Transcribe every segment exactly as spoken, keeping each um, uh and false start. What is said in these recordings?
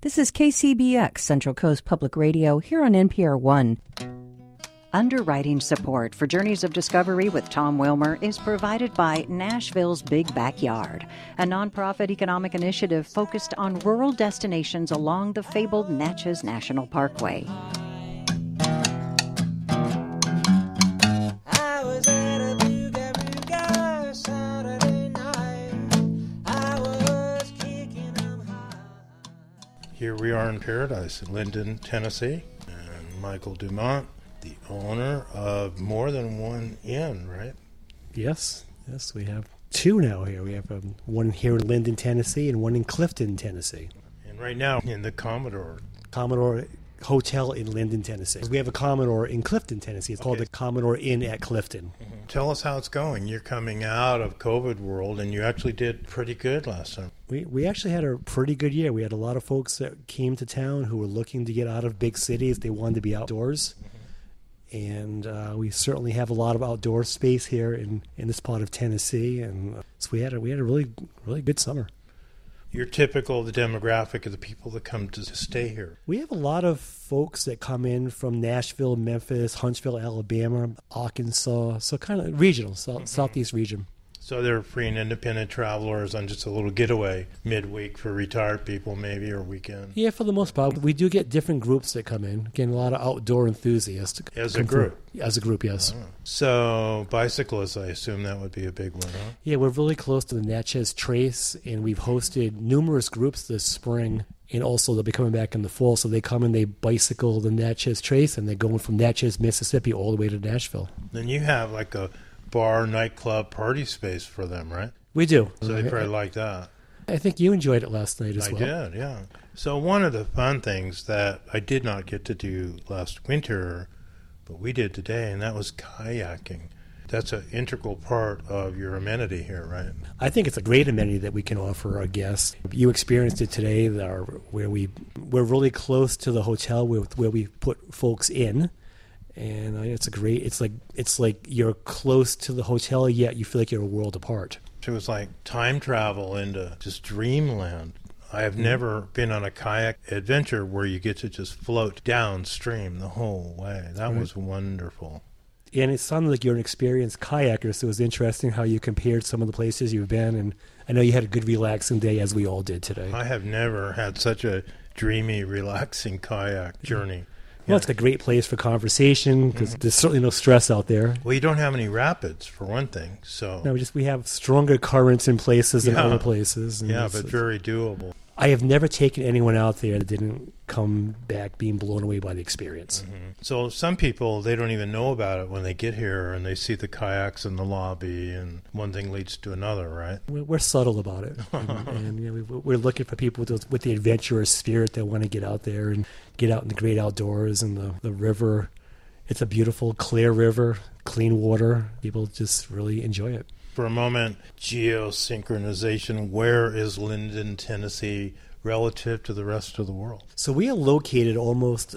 This is K C B X, Central Coast Public Radio, here on N P R One. Underwriting support for Journeys of Discovery with Tom Wilmer is provided by Nashville's Big Backyard, a nonprofit economic initiative focused on rural destinations along the fabled Natchez National Parkway. I was at a Buga Buga Saturday night. I was kicking 'em high. Here we are in paradise in Linden, Tennessee, and Michael Dumont, the owner of more than one inn, right? Yes, yes, we have two now here. We have um, one here in Linden, Tennessee, and one in Clifton, Tennessee. And right now in the Commodore. Commodore Hotel in Linden, Tennessee. We have a Commodore in Clifton, Tennessee. It's Okay. called the Commodore Inn at Clifton. Mm-hmm. Tell us how it's going. You're coming out of COVID world, and you actually did pretty good last time. We we actually had a pretty good year. We had a lot of folks that came to town who were looking to get out of big cities. They wanted to be outdoors. Mm-hmm. And uh, we certainly have a lot of outdoor space here in, in this part of Tennessee. And uh, so we had a, we had a really, really good summer. You're typical of the demographic of the people that come to stay here. We have a lot of folks that come in from Nashville, Memphis, Huntsville, Alabama, Arkansas, so kind of regional, south, mm-hmm. southeast region. So they're free and independent travelers on just a little getaway midweek for retired people maybe, or weekend. Yeah, for the most part. We do get different groups that come in. Again, a lot of outdoor enthusiasts. As a group? Through. As a group, yes. Oh. So bicyclists, I assume that would be a big one, huh? Yeah, we're really close to the Natchez Trace, and we've hosted numerous groups this spring, and also they'll be coming back in the fall. So they come and they bicycle the Natchez Trace, and they're going from Natchez, Mississippi, all the way to Nashville. Then you have like a bar, nightclub, party space for them, right? We do. So they probably like that. I think you enjoyed it last night as I well. I did, yeah. So one of the fun things that I did not get to do last winter, but we did today, and that was kayaking. That's an integral part of your amenity here, right? I think it's a great amenity that we can offer our guests. You experienced it today, our, where we, we're really close to the hotel where, where we put folks in. And uh, it's a great. It's like it's like you're close to the hotel, yet you feel like you're a world apart. It was like time travel into just dreamland. I have mm-hmm. never been on a kayak adventure where you get to just float downstream the whole way. That right. was wonderful. And it sounded like you're an experienced kayaker, so it was interesting how you compared some of the places you've been. And I know you had a good, relaxing day, as we all did today. I have never had such a dreamy, relaxing kayak journey. Well, it's a great place for conversation because mm-hmm. there's certainly no stress out there. Well, you don't have any rapids, for one thing. So no, we just we have stronger currents in places yeah. than other places. Yeah, but very doable. I have never taken anyone out there that didn't come back being blown away by the experience. Mm-hmm. So some people, they don't even know about it when they get here and they see the kayaks in the lobby and one thing leads to another, right? We're, we're subtle about it. and and you know, we, we're looking for people with, with the adventurous spirit that want to get out there and get out in the great outdoors and the, the river. It's a beautiful, clear river, clean water. People just really enjoy it. For a moment, geosynchronization, where is Linden, Tennessee relative to the rest of the world? So we are located almost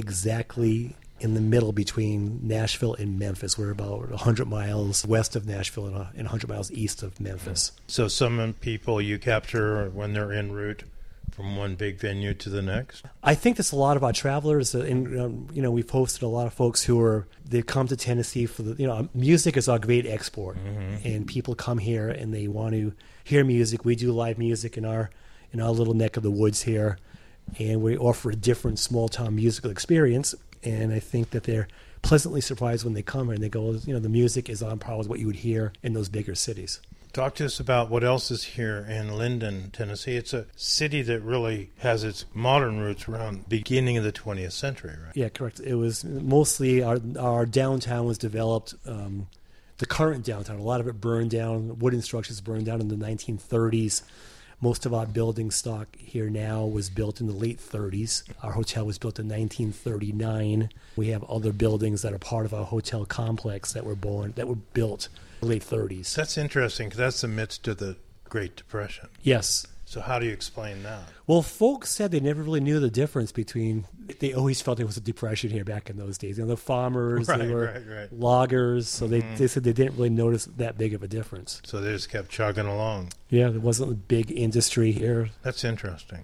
exactly in the middle between Nashville and Memphis. We're about one hundred miles west of Nashville and one hundred miles east of Memphis. So some people you capture when they're en route from one big venue to the next? I think that's a lot of our travelers, and um, you know, we've hosted a lot of folks who are they come to Tennessee for the you know music is our great export, mm-hmm. and people come here and they want to hear music. We do live music in our in our little neck of the woods here, and we offer a different small town musical experience. And I think that they're pleasantly surprised when they come here and they go, you know, the music is on par with what you would hear in those bigger cities. Talk to us about what else is here in Linden, Tennessee. It's a city that really has its modern roots around the beginning of the twentieth century, right? Yeah, correct. It was mostly our our downtown was developed, um, the current downtown, a lot of it burned down, wooden structures burned down in the nineteen thirties. Most of our building stock here now was built in the late thirties. Our hotel was built in nineteen thirty-nine. We have other buildings that are part of our hotel complex that were born, that were built in the late thirties. That's interesting because that's the midst of the Great Depression. Yes. So how do you explain that? Well, folks said they never really knew the difference between, they always felt there was a depression here back in those days. You know, the farmers, right, they were right, right. loggers, so mm-hmm. they, they said they didn't really notice that big of a difference. So they just kept chugging along. Yeah, there wasn't a big industry here. That's interesting.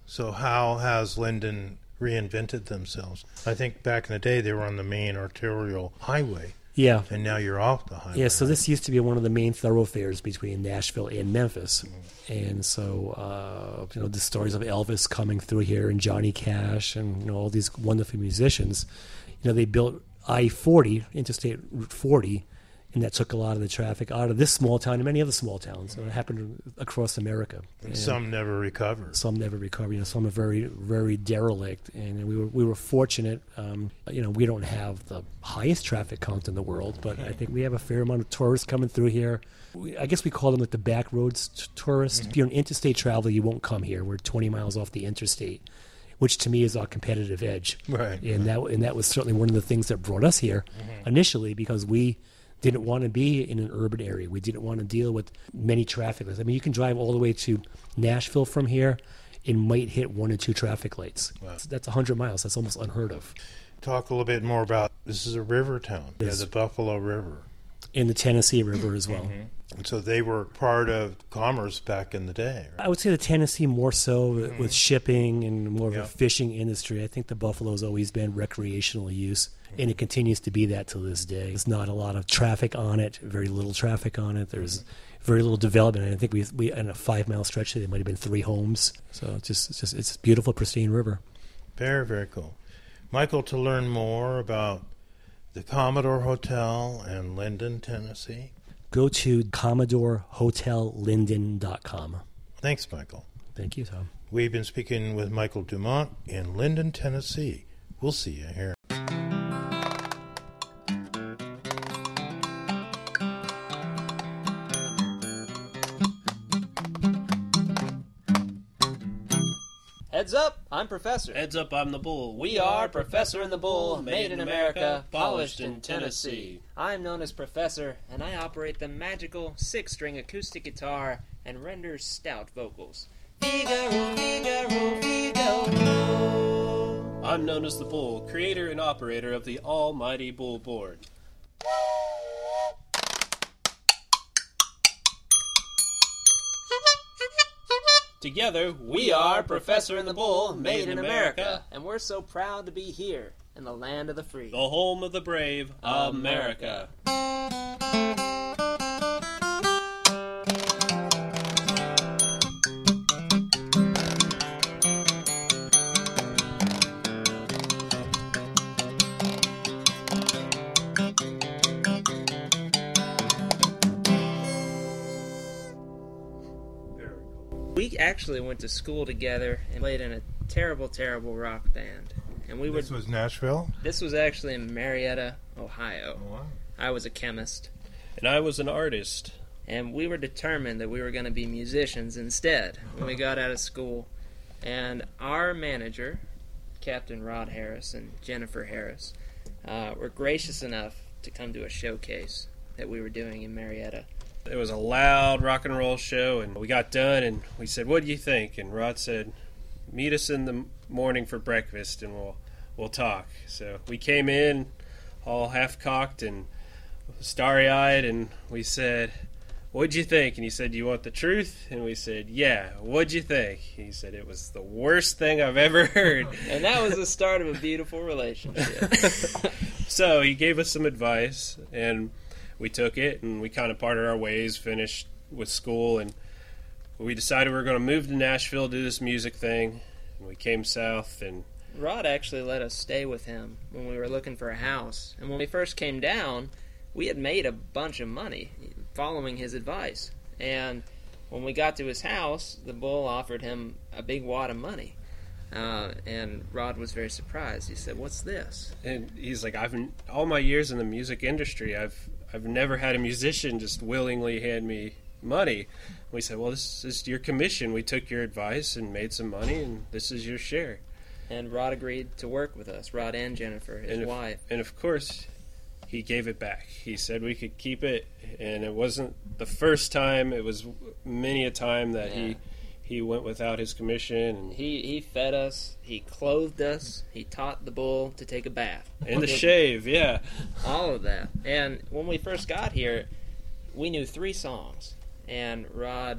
So how has Linden reinvented themselves? I think back in the day they were on the main arterial highway, Yeah. and now you're off the highway. Yeah, so this used to be one of the main thoroughfares between Nashville and Memphis. And so, uh, you know, the stories of Elvis coming through here and Johnny Cash and, you know, all these wonderful musicians, you know, they built I forty, Interstate Route forty, and that took a lot of the traffic out of this small town and many other small towns. And it happened across America. And some never recovered. Some never recover. You know, some are very, very derelict, and we were we were fortunate. Um, you know, we don't have the highest traffic count in the world, but I think we have a fair amount of tourists coming through here. We, I guess we call them like the back roads t- tourists. Mm-hmm. If you're an interstate traveler, you won't come here. We're twenty miles off the interstate, which to me is our competitive edge. Right. And that and that was certainly one of the things that brought us here mm-hmm. initially, because we didn't want to be in an urban area. We didn't want to deal with many traffic lights. I mean, you can drive all the way to Nashville from here and might hit one or two traffic lights. Wow. That's one hundred miles. That's almost unheard of. Talk a little bit more about, this is a river town. Yes. Yeah, the Buffalo River. In the Tennessee River as well. Mm-hmm. And so they were part of commerce back in the day, right? I would say the Tennessee more so mm-hmm. with shipping and more of Yep. a fishing industry. I think the Buffalo's always been recreational use, mm-hmm. and it continues to be that to this day. There's not a lot of traffic on it, very little traffic on it. There's mm-hmm. very little development. And I think we, we in a five-mile stretch, there might have been three homes. So it's just, it's just it's a beautiful, pristine river. Very, very cool. Michael, to learn more about the Commodore Hotel in Linden, Tennessee, go to commodore hotel linden dot com. Thanks, Michael. Thank you, Tom. We've been speaking with Michael Dumont in Linden, Tennessee. We'll see you here. Heads up, I'm Professor. Heads up, I'm the Bull. We are Professor and the Bull, made in America, polished in Tennessee. I'm known as Professor, and I operate the magical six-string acoustic guitar and render stout vocals. Figaro, Figaro, Figaro. I'm known as the Bull, creator and operator of the almighty Bull Board. Together, We are Professor and the Bull, made in America, and we're so proud to be here in the land of the free. the home of the brave, America. We actually went to school together and played in a terrible, terrible rock band. And we This were. was Nashville? This was actually in Marietta, Ohio. Oh, wow. I was a chemist. And I was an artist. And we were determined that we were going to be musicians instead when we got out of school. And our manager, Captain Rod Harris and Jennifer Harris, uh, were gracious enough to come to a showcase that we were doing in Marietta. It was a loud rock and roll show, and we got done, and we said, "What do you think?" And Rod said, "Meet us in the morning for breakfast, and we'll we'll talk." So we came in all half-cocked and starry-eyed, and we said, "What'd you think?" And he said, "Do you want the truth?" And we said, "Yeah, what'd you think?" He said, "It was the worst thing I've ever heard." And that was the start of a beautiful relationship. So he gave us some advice, and we took it, and we kind of parted our ways, finished with school, and we decided we were going to move to Nashville, do this music thing, and we came south, and Rod actually let us stay with him when we were looking for a house. And when we first came down, we had made a bunch of money following his advice. And when we got to his house, the Bull offered him a big wad of money. Uh, and Rod was very surprised. He said, "What's this?" and he's like, "I've all my years in the music industry, I've I've never had a musician just willingly hand me money." And we said, "Well, this is your commission. We took your advice and made some money, and this is your share." And Rod agreed to work with us, Rod and Jennifer, his and if, wife. And of course, he gave it back. He said we could keep it, and it wasn't the first time. It was many a time that Yeah. he he went without his commission. And He he fed us, he clothed us, he taught the Bull to take a bath. and the shave, yeah. All of that. And when we first got here, we knew three songs. And Rod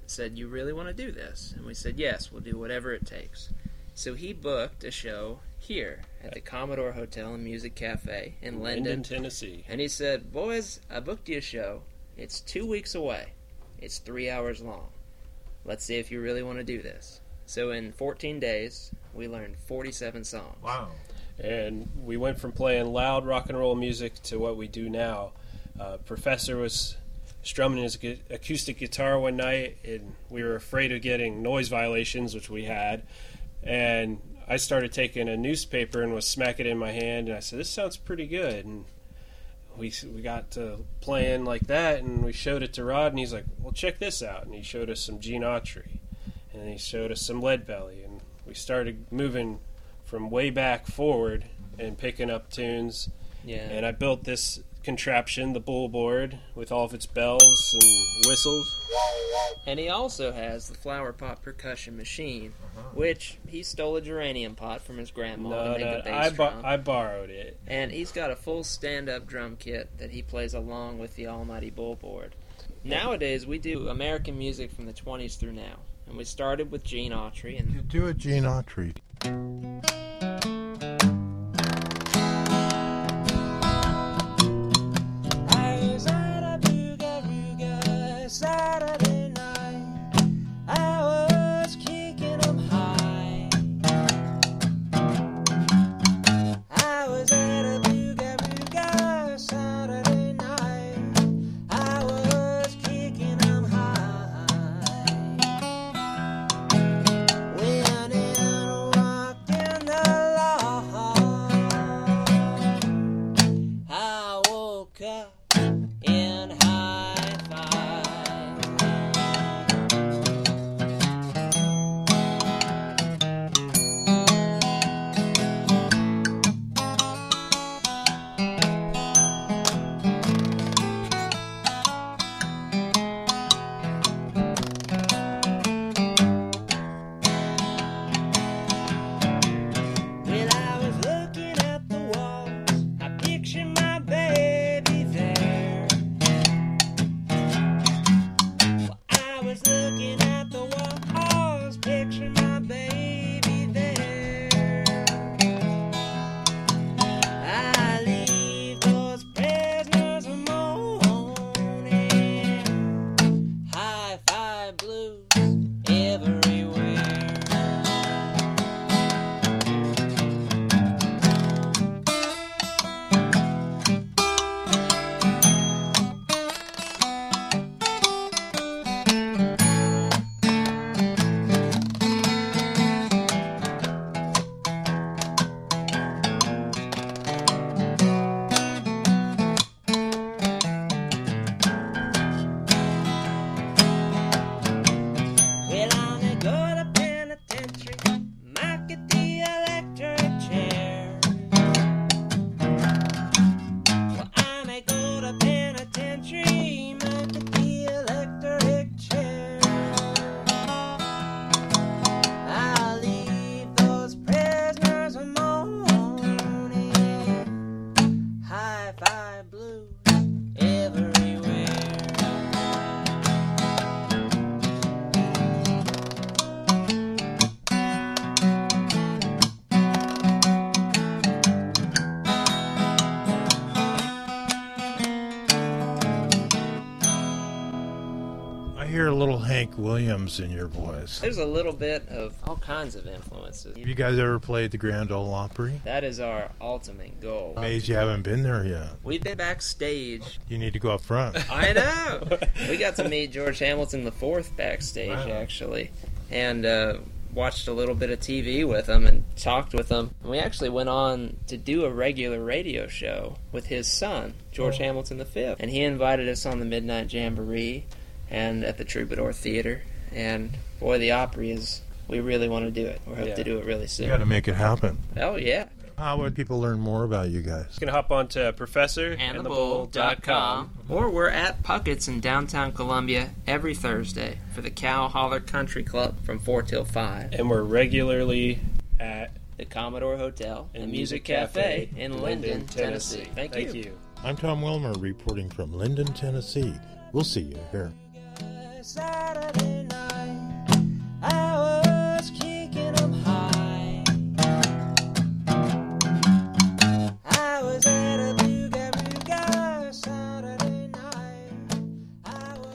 said, "You really want to do this?" And we said, "Yes, we'll do whatever it takes." So he booked a show here at the Commodore Hotel and Music Cafe in Linden, Linden, Tennessee. And he said, "Boys, I booked you a show. It's two weeks away. It's three hours long. Let's see if you really want to do this." So in fourteen days, we learned forty-seven songs. Wow. And we went from playing loud rock and roll music to what we do now. Uh, Professor was strumming his gu- acoustic guitar one night, and we were afraid of getting noise violations, which we had. And I started taking a newspaper and was smacking it in my hand, and I said, "This sounds pretty good." And we we got to playing like that, and we showed it to Rod, and he's like, "Well, check this out." And he showed us some Gene Autry, and then he showed us some Leadbelly, and we started moving from way back forward and picking up tunes. Yeah. And I built this contraption, the bull board, with all of its bells and whistles. And he also has the flower pot percussion machine, which he stole a geranium pot from his grandma No, to make no, the bass I, bo- drum. I borrowed it. And he's got a full stand-up drum kit that he plays along with the almighty bull board. Nowadays, we do American music from the twenties through now. And we started with Gene Autry. And You do a Gene Autry. I was at a Booga-Rooga Saturday night. I was kicking 'em high. I was at a Booga-Rooga Saturday night. I was kicking 'em high. Went and walked in the lawn. I woke up in high five. Well, I was looking at the walls. I pictured my baby there. Well, I was looking at the walls, picturing my baby there. I leave those prisoners moaning. Hi-fi blues everywhere. Well, I'm gonna go to penitentiary, might get the electric chair. Well, I may go to penitentiary, might get the electric chair. I'll leave those prisoners moaning. Hi-fi blues everywhere. I hear a little Hank Williams in your voice. there's a little bit of all kinds of influences. Have you guys ever played the Grand Ole Opry? That is our ultimate goal. Amazed you haven't been there yet. We've been backstage. You need to go up front. I know. We got to meet George Hamilton the Fourth backstage, Wow. actually, and uh, watched a little bit of T V with him and talked with him. And we actually went on to do a regular radio show with his son, George Hamilton the Fifth, and he invited us on the Midnight Jamboree and at the Troubadour Theater. And boy, the Opry is. We really want to do it. We hope Yeah. to do it really You soon. got to make it happen. Oh yeah. How would people learn more about you guys? You can hop on to professor and the bull dot com. Or we're at Puckett's in downtown Columbia every Thursday for the Cow Holler Country Club from four till five. And we're regularly at The Commodore Hotel and and Music Cafe in Linden, Tennessee. Thank, Thank you. you. I'm Tom Wilmer reporting from Linden, Tennessee. We'll see you here. Saturday night.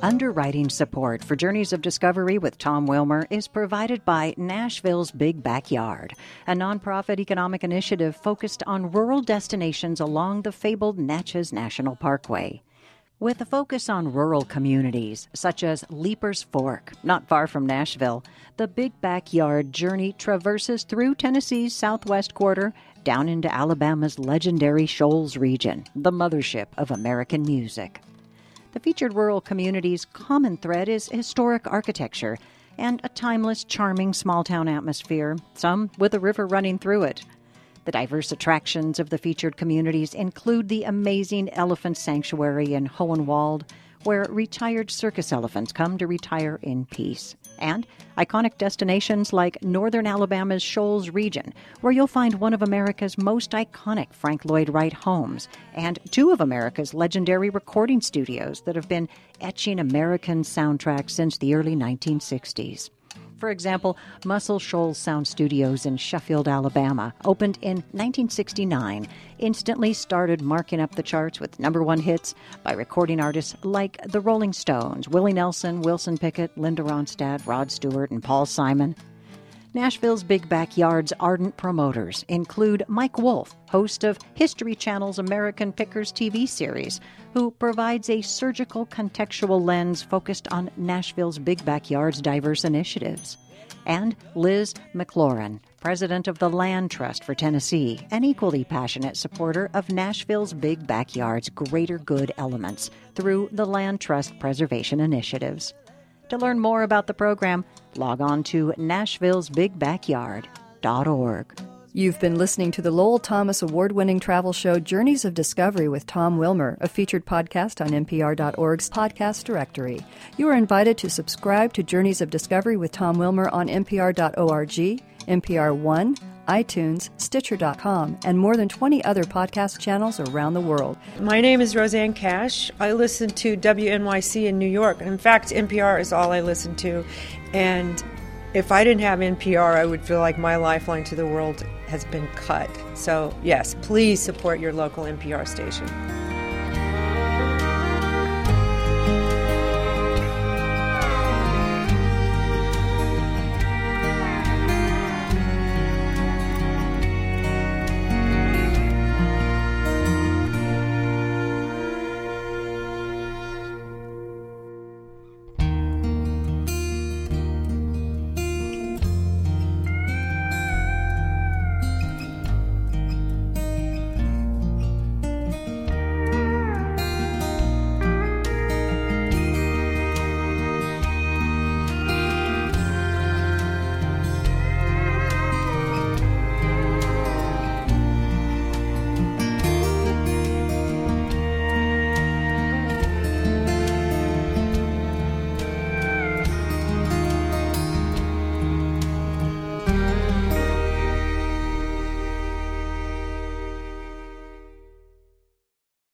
Underwriting support for Journeys of Discovery with Tom Wilmer is provided by Nashville's Big Backyard, a nonprofit economic initiative focused on rural destinations along the fabled Natchez National Parkway. With a focus on rural communities, such as Leaper's Fork, not far from Nashville, the Big Backyard journey traverses through Tennessee's southwest quarter down into Alabama's legendary Shoals region, the mothership of American music. The featured rural community's common thread is historic architecture and a timeless, charming small-town atmosphere, some with a river running through it. The diverse attractions of the featured communities include the amazing Elephant Sanctuary in Hohenwald, where retired circus elephants come to retire in peace, and iconic destinations like northern Alabama's Shoals region, where you'll find one of America's most iconic Frank Lloyd Wright homes, and two of America's legendary recording studios that have been etching American soundtracks since the early nineteen sixties. For example, Muscle Shoals Sound Studios in Sheffield, Alabama, opened in nineteen sixty-nine, instantly started marking up the charts with number one hits by recording artists like the Rolling Stones, Willie Nelson, Wilson Pickett, Linda Ronstadt, Rod Stewart, and Paul Simon. Nashville's Big Backyard's ardent promoters include Mike Wolf, host of History Channel's American Pickers T V series, who provides a surgical contextual lens focused on Nashville's Big Backyard's diverse initiatives. And Liz McLaurin, president of the Land Trust for Tennessee, an equally passionate supporter of Nashville's Big Backyard's greater good elements through the Land Trust preservation initiatives. To learn more about the program, log on to nashville's big backyard dot org. You've been listening to the Lowell Thomas award-winning travel show Journeys of Discovery with Tom Wilmer, a featured podcast on N P R dot org's podcast directory. You are invited to subscribe to Journeys of Discovery with Tom Wilmer on N P R dot org, N P R One, iTunes, Stitcher dot com, and more than twenty other podcast channels around the world. My name is Roseanne Cash. I listen to W N Y C in New York. In fact, N P R is all I listen to. And if I didn't have N P R, I would feel like my lifeline to the world has been cut. So, yes, please support your local N P R station.